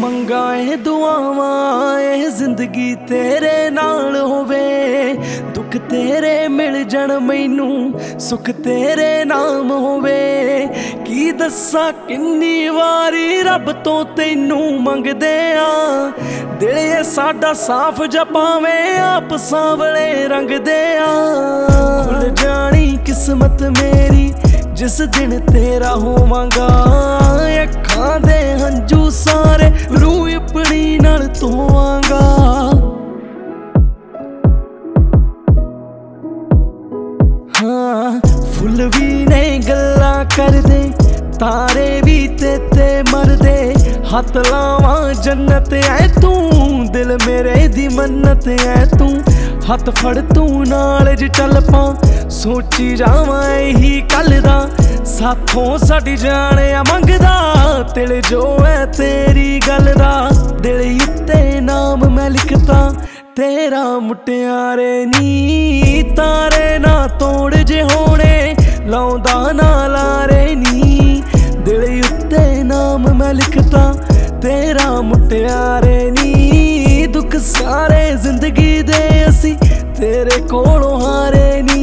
ਮੰਗਾ ਇਹ ਦੁਆਵਾਂ ਇਹ ਜ਼ਿੰਦਗੀ ਤੇਰੇ ਨਾਲ ਹੋਵੇ। ਦੁੱਖ ਤੇਰੇ ਮਿਲ ਜਾਣ ਮੈਨੂੰ, ਸੁੱਖ ਤੇਰੇ ਨਾਮ ਹੋਵੇ। ਕੀ ਦੱਸਾਂ ਕਿੰਨੀ ਵਾਰੀ ਰੱਬ ਤੋਂ ਤੈਨੂੰ ਮੰਗਦੇ ਆ, ਦਿਲ ਇਹ ਸਾਡਾ ਸਾਫ਼ ਜਪਾਵੇਂ ਆਪ ਸਾਂਵਲੇ ਰੰਗ ਦੇ ਆ। ਖੁੱਲ ਜਾਣੀ ਕਿਸਮਤ ਮੇਰੀ ਜਿਸ ਦਿਨ ਤੇਰਾ ਹੋਵਾਂਗਾ, ਅੱਖਾਂ ਦੇ ਹੰਝੂ ਸਾਰੇ ਰੂਹ ਆਪਣੀ ਨਾਲ ਧੋਵਾਂਗਾ। ਹਾਂ ਫੁੱਲ ਵੀ ਨੇ ਗੱਲਾਂ ਕਰਦੇ, ਤਾਰੇ ਵੀ ਤੇ ਮਰਦੇ। ਹੱਥ ਲਾਵਾਂ ਜੰਨਤ ਐ ਤੂੰ, ਦਿਲ ਮੇਰੇ ਦੀ ਮੰਨਤ ਐ ਤੂੰ। ਹੱਥ ਫੜ ਤੂੰ ਨਾਲ ਜੇ ਚੱਲ ਪਾ, ਸੋਚੀ ਜਾਵਾਂ ਇਹੀ ਕੱਲ ਦਾ। ਸਾਥੋਂ ਸਾਡੀ ਜਾਨ ਆ ਮੰਗਦਾ, ਦਿਲ ਜੋ ਐ ਤੇਰੀ ਗੱਲ ਦਾ। ਦਿਲ ਉੱਤੇ ਨਾਮ ਮੈਂ ਲਿਖਤਾ ਤੇਰਾ ਮੁਟਿਆਰੇ ਨੀ। ਤਾਰੇ ਨਾ ਤੋੜ ਜੇ ਹੋਣੇ ਲਾਉਂਦਾ ਨਾ ਲਾਰੇ ਨੀ। ਦਿਲ ਉੱਤੇ ਨਾਮ ਮੈਂ ਲਿਖਤਾ ਤੇਰਾ ਮੁਟਿਆਰੇ ਨੀ। ਦੁੱਖ ਸਾਰੇ ਜ਼ਿੰਦਗੀ ਦੇ ਅਸੀਂ ਤੇਰੇ ਕੋਲੋਂ ਹਾਰੇ ਨੀ।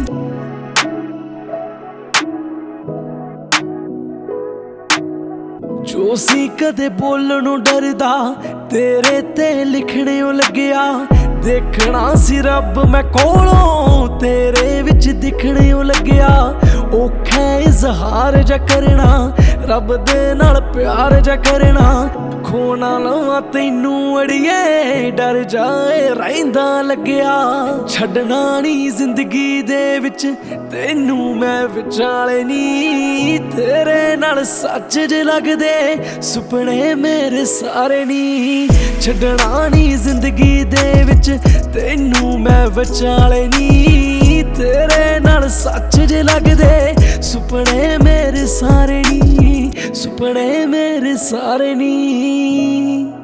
ਜੋ ਸੀ ਕਦੇ ਬੋਲਣੋਂ ਡਰਦਾ, ਤੇਰੇ ਤੇ ਲਿਖਣਿਓਂ ਲੱਗਿਆ। ਦੇਖਣਾ ਸੀ ਰੱਬ ਮੈਂ ਕੋਲੋਂ, ਤੇਰੇ ਵਿੱਚ ਦਿਖਣਿਓਂ ਲੱਗਿਆ। ਔਖਾ ਇਜ਼ਹਾਰ ਜਾ ਕਰਨਾ, ਰੱਬ ਦੇ ਨਾਲ ਪਿਆਰ ਜਾ ਕਰਨਾ। ਖੋ ਨਾ ਲਵਾਂ ਤੈਨੂੰ ਅੜੀਏ, ਡਰ ਜਾਏ ਰਹਿੰਦਾ ਲੱਗਿਆ। ਛੱਡਣਾ ਨੀ ਜ਼ਿੰਦਗੀ ਦੇ ਵਿੱਚ ਤੈਨੂੰ ਮੈਂ ਵਿਚਾਲੇ ਨੀ। ਤੇਰੇ ਨਾਲ ਸੱਚ ਜੇ ਲੱਗਦੇ ਸੁਪਨੇ ਮੇਰੇ ਸਾਰੇ ਨੀ। ਛੱਡਣਾ ਨੀ ਜ਼ਿੰਦਗੀ ਦੇ ਵਿੱਚ ਤੈਨੂੰ ਮੈਂ ਵਿਚਾਲੇ ਨੀ। ਤੇਰੇ ਨਾਲ ਸੱਚ ਜੇ ਲੱਗਦੇ ਸੁਪਨੇ ਮੇਰੇ ਸਾਰੇ ਨੀ। ਸੁਪਨੇ ਮੇਰੇ ਸਾਰੇ ਨੀ।